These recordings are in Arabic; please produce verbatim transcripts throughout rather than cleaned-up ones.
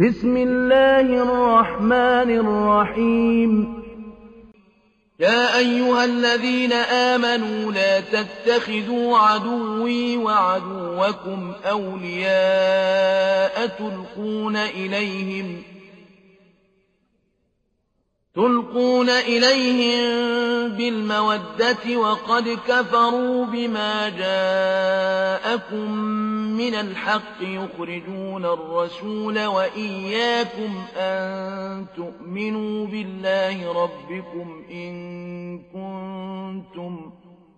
بسم الله الرحمن الرحيم يا أيها الذين آمنوا لا تتخذوا عدوي وعدوكم أولياء تلقون إليهم تلقون إليهم بالمودة وقد كفروا بما جاءكم من الحق يخرجون الرسول وإياكم أن تؤمنوا بالله ربكم إن كنتم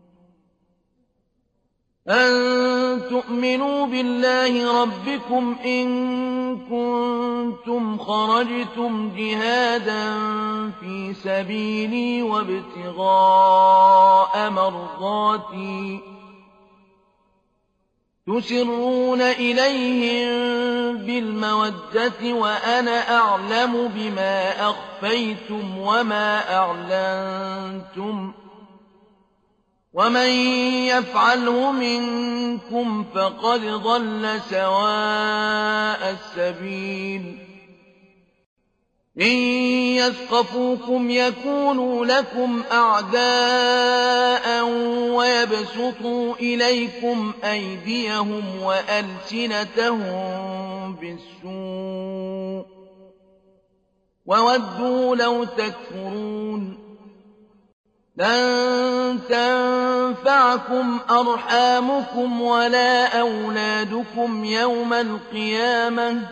أن تؤمنوا بالله ربكم إن كنتم خرجتم جهادا في سبيلي وابتغاء مرضاتي تسرون إليهم بالمودة وأنا أعلم بما أخفيتم وما أعلنتم ومن يفعله منكم فقد ضل سواء السبيل إن يثقفوكم يكونوا لكم أعداء ويبسطوا إليكم أيديهم وألسنتهم بالسوء وودوا لو تكفرون لن تنفعكم أرحامكم ولا أولادكم يوم القيامة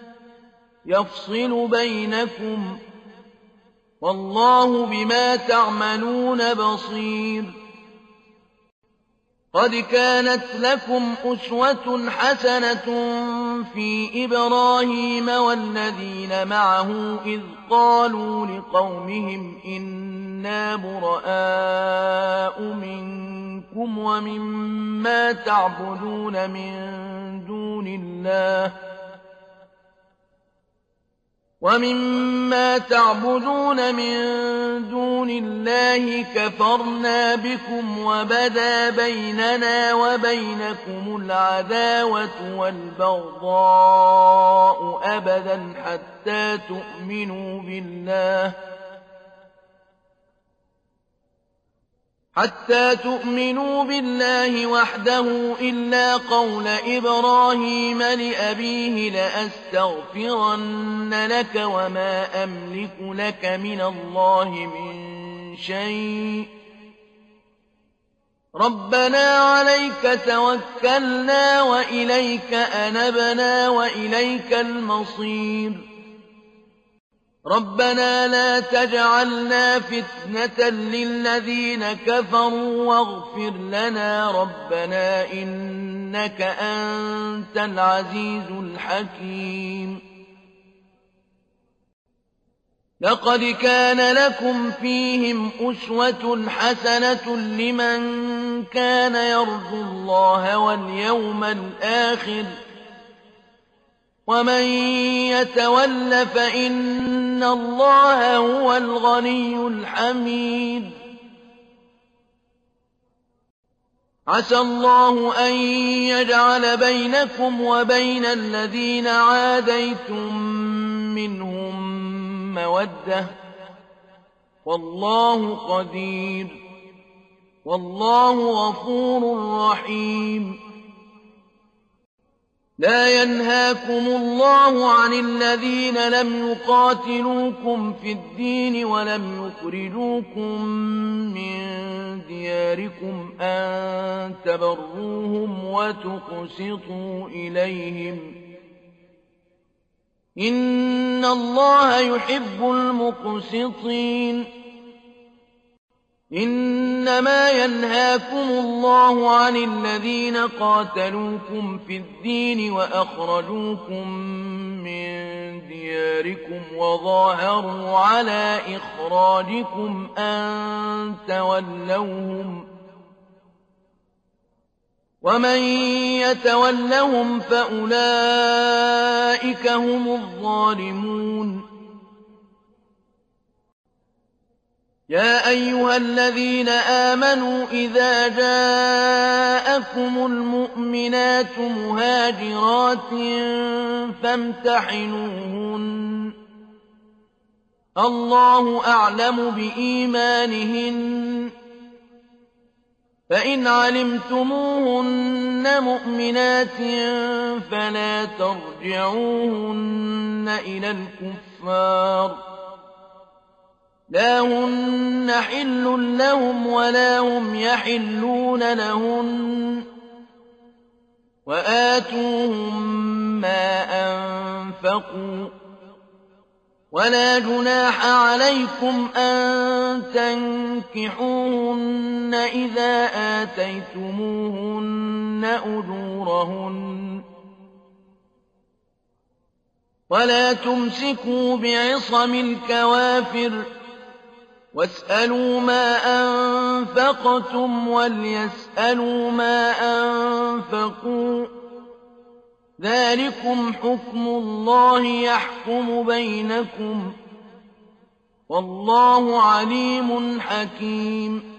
يفصل بينكم والله بما تعملون بصير قد كانت لكم أسوة حسنة في إبراهيم والذين معه إذ قالوا لقومهم إنا براء منكم ومما تعبدون من دون الله ومما تعبدون من دون الله كفرنا بكم وبدا بيننا وبينكم العداوة والبغضاء أبدا حتى تؤمنوا بالله حتى تؤمنوا بالله وحده إلا قول إبراهيم لأبيه لأستغفرن لك وما أملك لك من الله من شيء ربنا عليك توكلنا وإليك أنبنا وإليك المصير ربنا لا تجعلنا فتنة للذين كفروا واغفر لنا ربنا إنك أنت العزيز الحكيم لقد كان لكم فيهم أسوة حسنة لمن كان يرجو الله واليوم الآخر ومن يتول فإن الله هو الغني الحميد عسى الله أن يجعل بينكم وبين الذين عاديتم منهم مودة والله قدير والله غفور رحيم لا ينهاكم الله عن الذين لم يقاتلوكم في الدين ولم يخرجوكم من دياركم أن تبروهم وتقسطوا إليهم إن الله يحب المقسطين إنما ينهاكم الله عن الذين قاتلوكم في الدين وأخرجوكم من دياركم وظاهروا على إخراجكم أن تولوهم ومن يتولهم فأولئك هم الظالمون يا أيها الذين آمنوا إذا جاءكم المؤمنات مهاجرات فامتحنوهن الله أعلم بإيمانهن فإن علمتموهن مؤمنات فلا ترجعوهن إلى الكفار لا هن حل لهم ولا هم يحلون لهن وآتوهم ما أنفقوا ولا جناح عليكم أن تنكحوهن إذا آتيتموهن أجورهن ولا تمسكوا بعصم الكوافر واسألوا ما أنفقتم وليسألوا ما أنفقوا ذلكم حكم الله يحكم بينكم والله عليم حكيم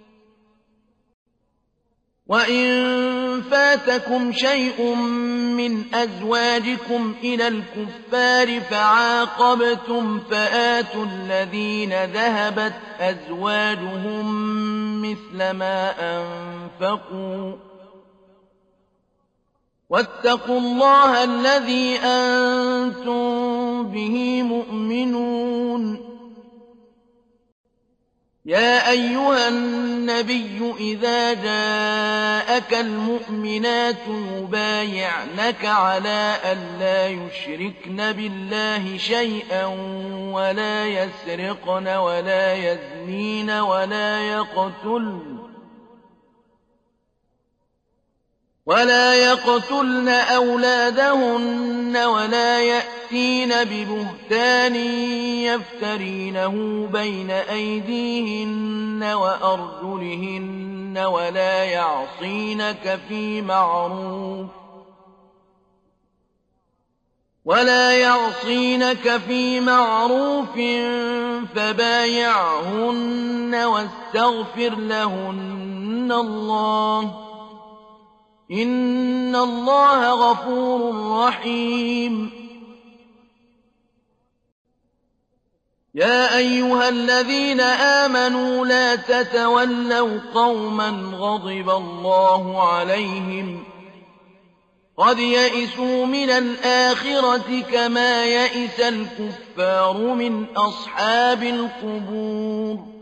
وإن فاتكم شيء من أزواجكم إلى الكفار فعاقبتم فآتوا الذين ذهبت أزواجهم مثل ما أنفقوا واتقوا الله الذي أنتم به مؤمنون يا أيها النبي إذا جاءك المؤمنات يبايعنك على أن لا يشركن بالله شيئا ولا يسرقن ولا يزنين ولا يقتلن ولا يقتلن أولادهن ولا يأتين ببهتان يفترينه بين أيديهن وأرجلهن ولا يعصينك في معروف ولا يعصينك في معروف فبايعهن واستغفر لهن الله إن الله غفور رحيم يا أيها الذين آمنوا لا تتولوا قوما غضب الله عليهم قد يئسوا من الآخرة كما يئس الكفار من أصحاب القبور